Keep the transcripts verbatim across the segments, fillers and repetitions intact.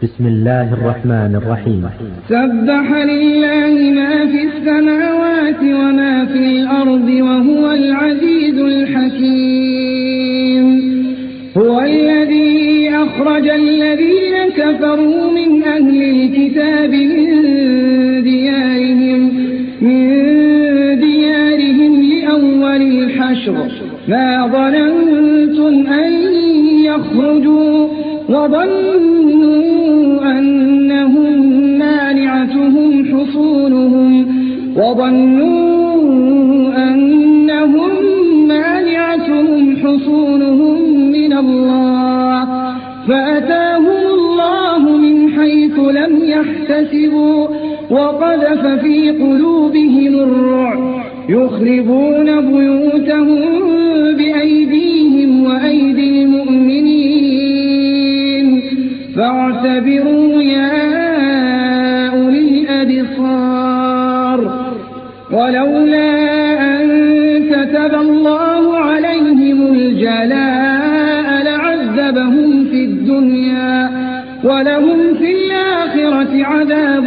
بسم الله الرحمن الرحيم. سبح لله ما في السماوات وما في الأرض وهو العزيز الحكيم. هو الذي أخرج الذين كفروا من أهل الكتاب من ديارهم من ديارهم لأول الحشر ما ظننتم أن يخرجوا وظنوا أنهم مانعتهم حصونهم وظنوا أنهم مانعتهم حصونهم من الله فأتاهم الله من حيث لم يحتسبوا وقذف في قلوبهم الرعب يخربون بيوتهم بأيديهم وأيدي المؤمنين فاعتبروا يا أولي الأبصار. ولولا أن كتب الله عليهم الجلاء لعذبهم في الدنيا ولهم في الآخرة عذاب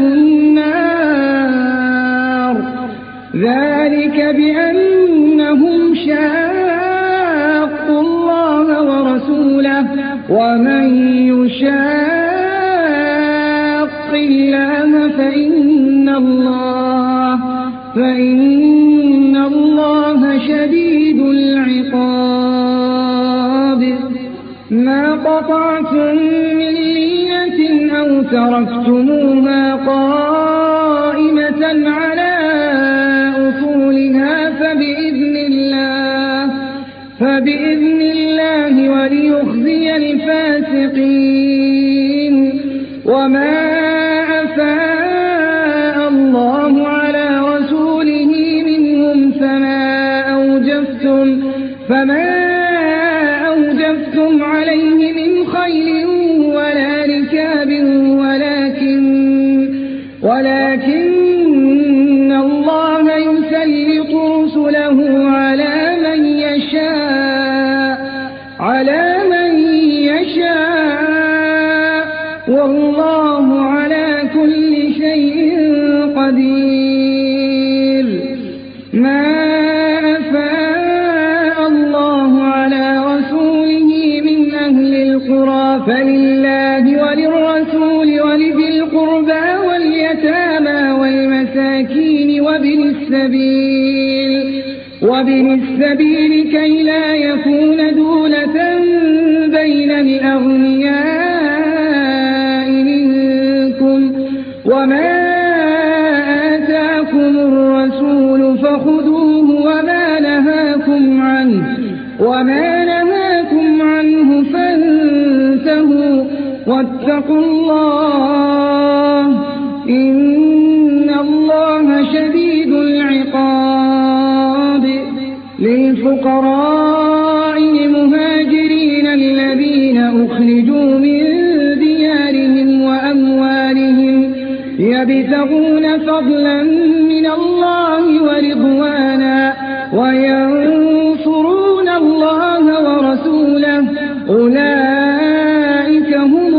النار ذلك بأنهم شاقوا الله ورسوله ومن يشاق الله فإن الله فإن الله شديد العقاب. ما قطعتم من لينة أو تركتموها قائمة على أصولها فبإذن الله فبإذن الله وليخزي الفاسقين. وما أفاء الله على رسوله منهم فما أوجفتم فما أوجفتم عليه من خيل ولا ركاب ولكن ولكن الله يسلط رسله على من يشاء على من يشاء والله على كل شيء قدير. ما أفاء الله على رسوله من أهل القرى فلله وللرسول ولذي القربى واليتامى والمساكين وابن السبيل وابن السبيل كي لا يكون دولة بين الأغنياء منكم. وما آتاكم الرسول فخذوه وما نهاكم عنه وما نهاكم عنه فانتهوا واتقوا الله إن الله شديد العقاب. للفقراء المهاجرين الذين أخرجوا من ديارهم وأموالهم يبتغون فضلا من الله ورضوانا وينصرون الله ورسوله أولئك هم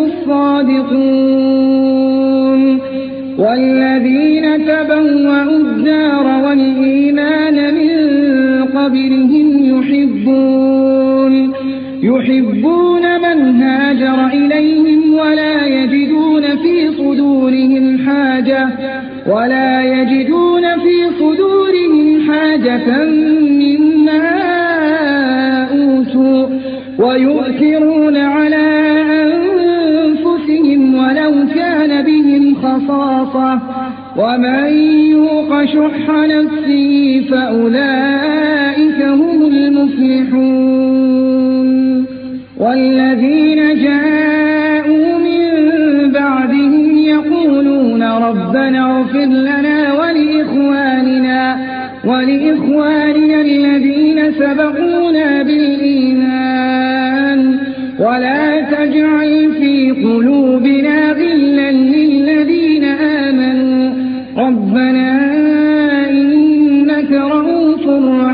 الصادقون. والذين تبوأوا الدار والإيمان من قبلهم يحبون يحبون من هاجر إليهم ولا يجدون في صدورهم حاجة ولا يجدون في صدورهم حاجة مما أوتوا ويؤثرون على أنفسهم ولو كان بهم خصاصة ومن يوق شح نفسه فأولئك هم المفلحون. والذين جاءوا من بعدهم يقولون ربنا اغفر لنا ولإخواننا ولإخواننا الذين سبقونا بالإيمان ولا تجعل في قلوبنا غلا للذين آمنوا ربنا إنك رؤوف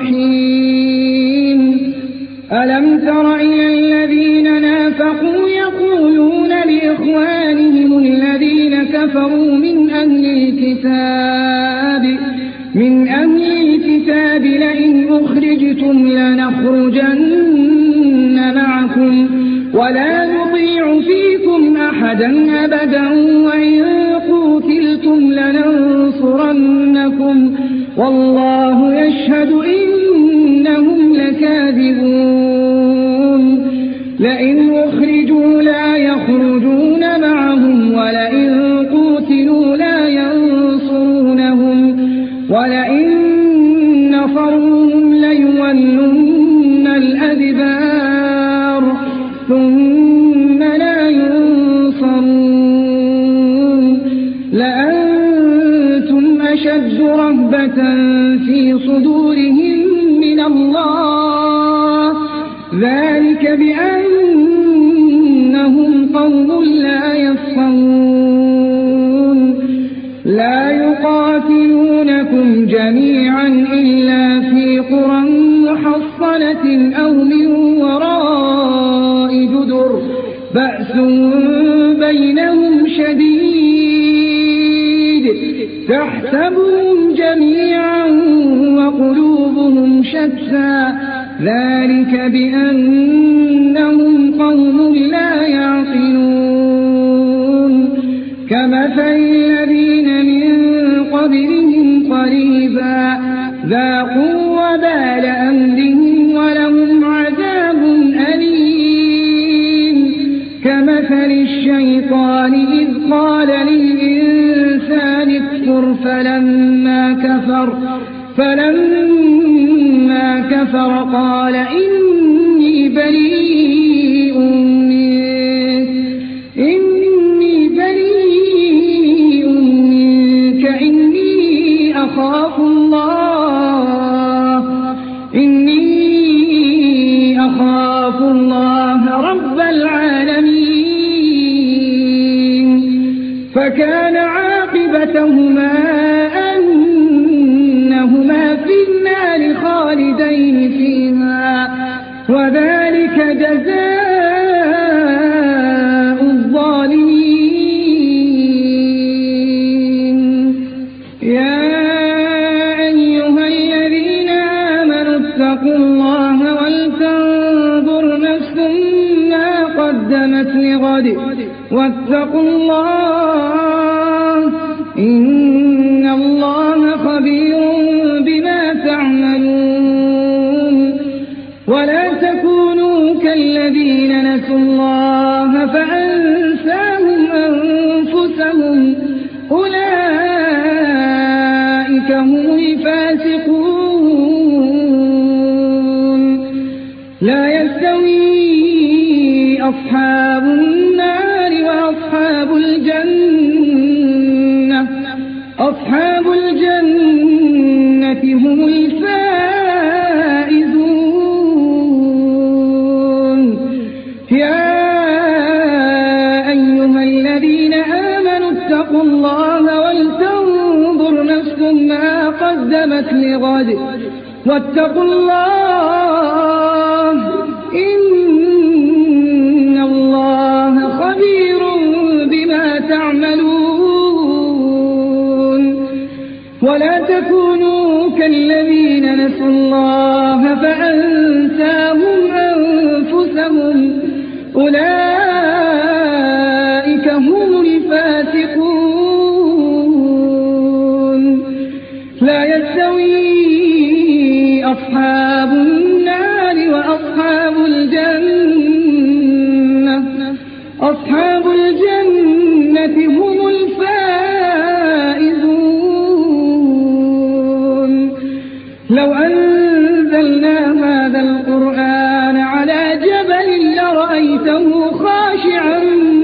رحيم. ألم تر إلى الذين نافقوا يقولون لإخوانهم كفروا من أهل الكتاب من أهل الكتاب لئن أخرجتم لنخرجن معكم ولا نطيع فيكم أحدا أبدا وإن قتلتم لننصرنكم والله يشهد إنهم لكاذبون لئن أخرجوا لا يخرجون معهم ولئن قتلوا لا ينصرونهم ولئن نصروهم ليولن الأدبار ثم لا ينصرون لأنتم أشد رهبة في صدورهم من الله ذلك بأنهم قوم لا يفقهون لا يقاتلونكم جميعا إلا في قرى محصنة أو من وراء جدر بأس بينهم شديد تحسبهم جميعا وقلوبهم شتى ذلك بأنهم قوم لا يعقلون كمثل الذين من قبلهم قريبا ذاقوا وبال أمرهم ولهم عذاب أليم كمثل الشيطان إذ قال للإنسان اكفر فلما كفر فلما كفر قال إني بريء منك إني بريء منك إني أخاف الله إني أخاف الله رب العالمين فكان عاقبتهما أنهما في النار خالدين فيها وذلك جزاء الظالمين يا أيها الذين آمنوا اتقوا الله ولتنظر نفس ما قدمت لغد واتقوا الله إن الله خبير بما تعملون ولا تكونوا كالذين نسوا الله فأنساهم أنفسهم أولئك هم الفاسقون لا يستوي أصحاب النار وأصحاب الجنة أصحاب الجنة هم الفائزون يا أيها الذين آمنوا اتقوا الله ولتنظر نفس ما قدمت لغد واتقوا الله إن الله خبير بما تعملون ولا تكونوا كالذين نسوا الله فأنساهم أنفسهم أولئك هم الفاسقون لا يستوي أصحاب النار وأصحاب الجنة أصحاب الجنة هم الفائزون لو أنزلنا هذا القرآن على جبل لرأيته خاشعا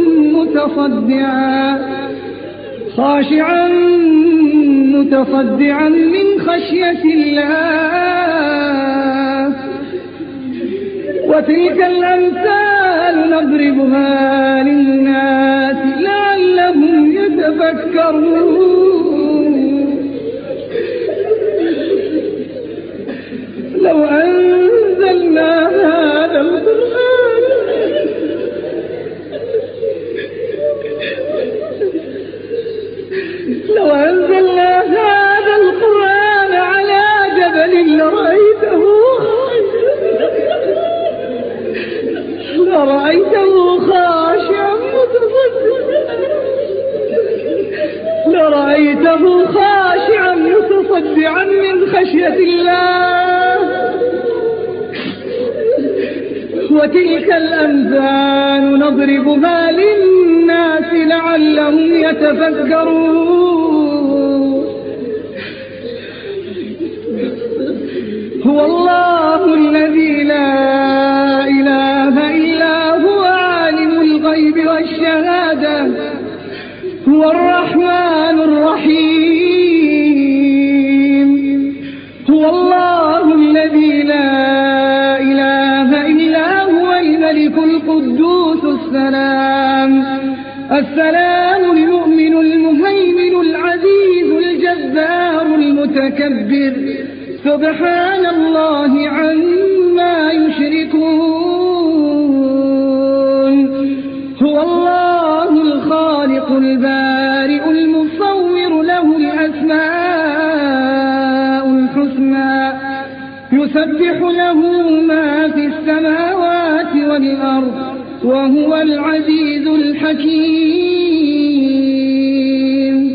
متصدعا خاشعا متصدعا من خشية الله وتلك الأمثال نضربها للناس لعلهم يتفكرون لو أنزلنا هذا القرآن تجده خاشعا متصدعا من خشية الله. وتلك الأمثال نضربها للناس لعلهم يتفكرون. هو الله الذي لا إله إلا هو عالم الغيب والشهادة، هو الرحمن الرحيم. هو الله الذي لا إله إلا هو الملك القدوس السلام السلام المؤمن المهيمن العزيز الجبار المتكبر، سبحان الله عما يشركون. هو الله الخالق البارئ المصور، له الأسماء الحسنى، يسبح له ما في السماوات والأرض، وهو العزيز الحكيم.